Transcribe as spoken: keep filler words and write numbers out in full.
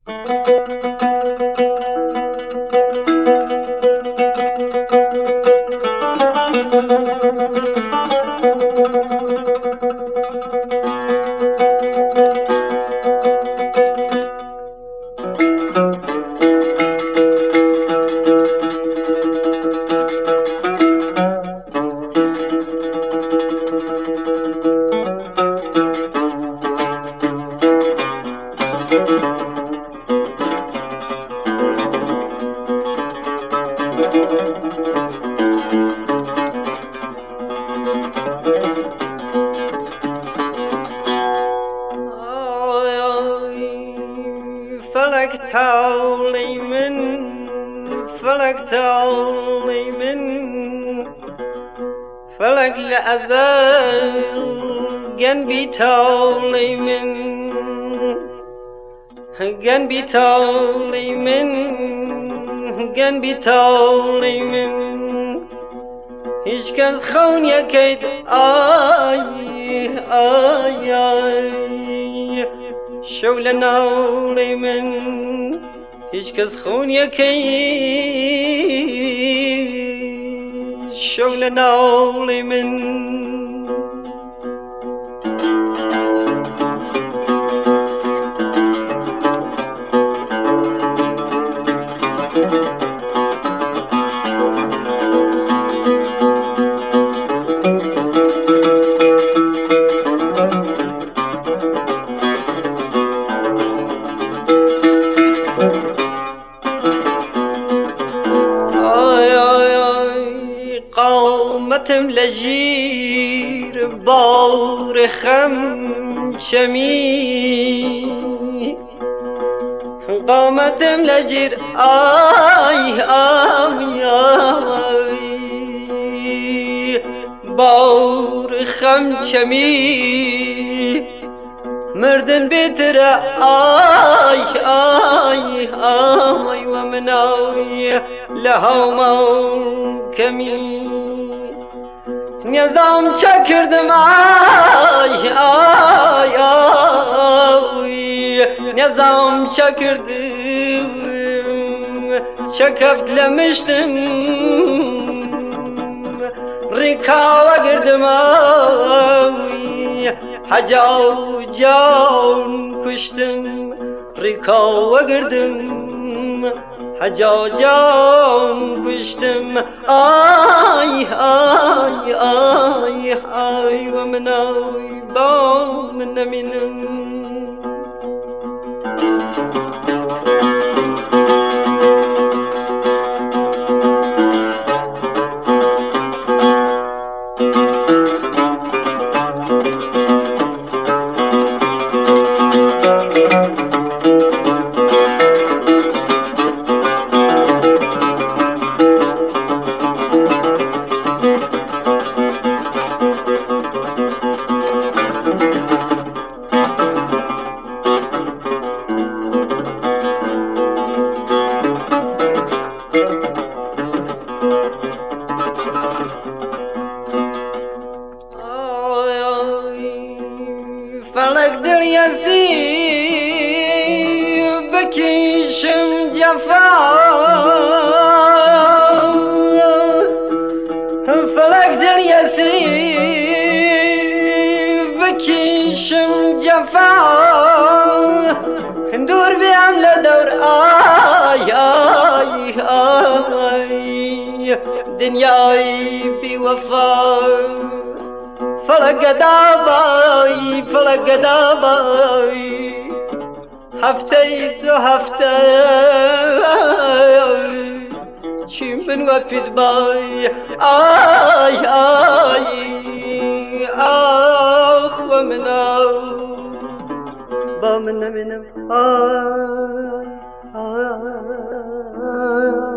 فلك تعالي من فلك تعالي من فلك لأزال جنبي تعالي من جنبي تعالي من جنبي تعالي من هیچ کس خون یکید آی آی آی شول نالی من هیچ کس خون یکید شول نالی من قامتم لجیر بار خم چمی قامتم لجیر آی آی آی بار خم چمی مردن بهتر آی آی آی و من آی لهام کمی نظام چکردم آی آی آی نظام چکردم چکفت لمشتم ریکاو گردم آی حجاو جان کشتم ریکاو گردم حجا جان کشتم آی آی آی آی و من آی با من نمینم فلک در یزی بکشم جفا فلک در یزی بکشم جفا دور بیم لدور آی آی آی دنیای بی وفا فلک دابای فلک دابای هفته دو هفته چی من وفید بای آی آی آخ و من با من نمینم آی آی